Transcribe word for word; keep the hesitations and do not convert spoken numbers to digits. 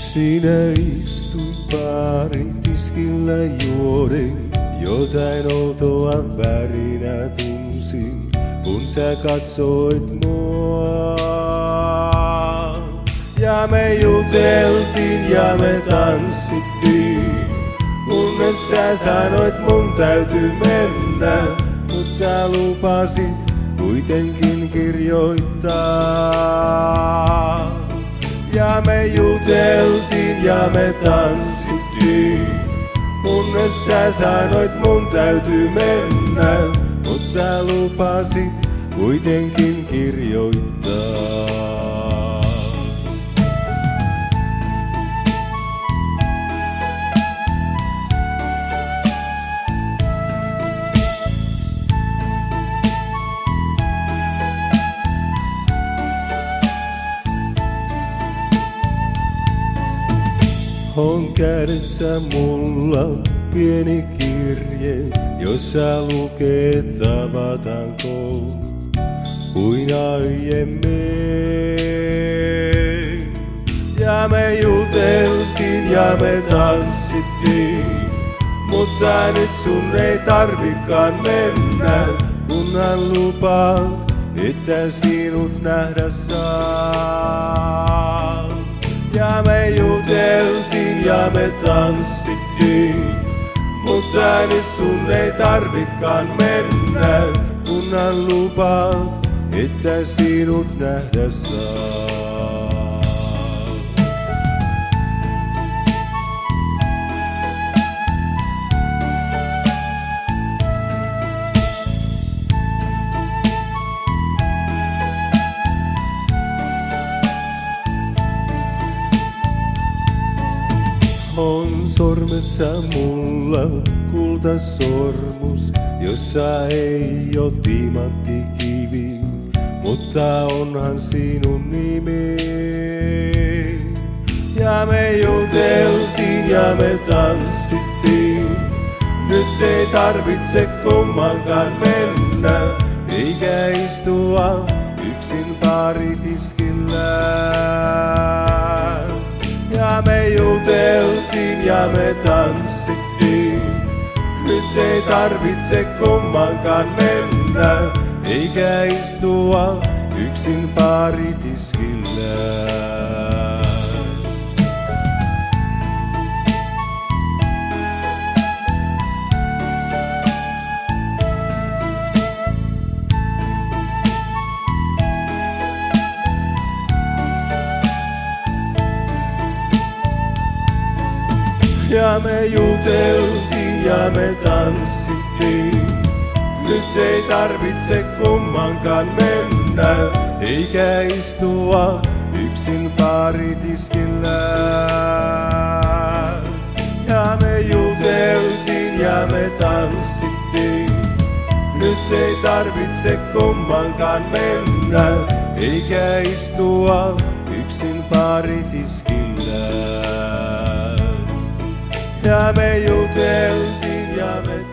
Sinä istuit baaritiskillä juoden, jotain outoa värinä tunsin, kun sä katsoit mua. Ja me juteltiin ja me tanssittiin, kunnes sä sanoit mun täytyy mennä, mutta lupasit kuitenkin kirjoittaa. Ja me juteltiin ja me tanssittiin, kunnes sä sanoit mun täytyy mennä, mutta lupasit kuitenkin kirjoittaa. On kädessä mulla pieni kirje, jossa lukee tavataanko kuin aiemmin. Ja me juteltiin ja me tanssittiin, mutta nyt sun ei tarvikaan mennä, kunhan lupaat, että sinut nähdä saa. Ja me juteltiin ja me tanssittiin, mutta nyt sun ei tarvikaan mennä, kunhan lupaat, että sinut nähdä saa. On sormessa mulla kultasormus, jossa ei oo timanttikivi, mutta onhan sinun nimi. Ja me juteltiin ja me tanssittiin, nyt ei tarvitse kummankaan mennä, eikä istua yksin baaritiskillä. Ja me juteltiin ja me tanssittiin, nyt ei tarvitse kummankaan mennä, eikä istua yksin baaritiskillä. Ja me juteltiin ja me tanssittiin, nyt ei tarvitse kummankaan mennä, eikä istua yksin baaritiskillä. Ja me juteltiin ja me tanssittiin, nyt ei tarvitse kummankaan mennä, eikä istua yksin baaritiskillä. Ja me juteltiin ja me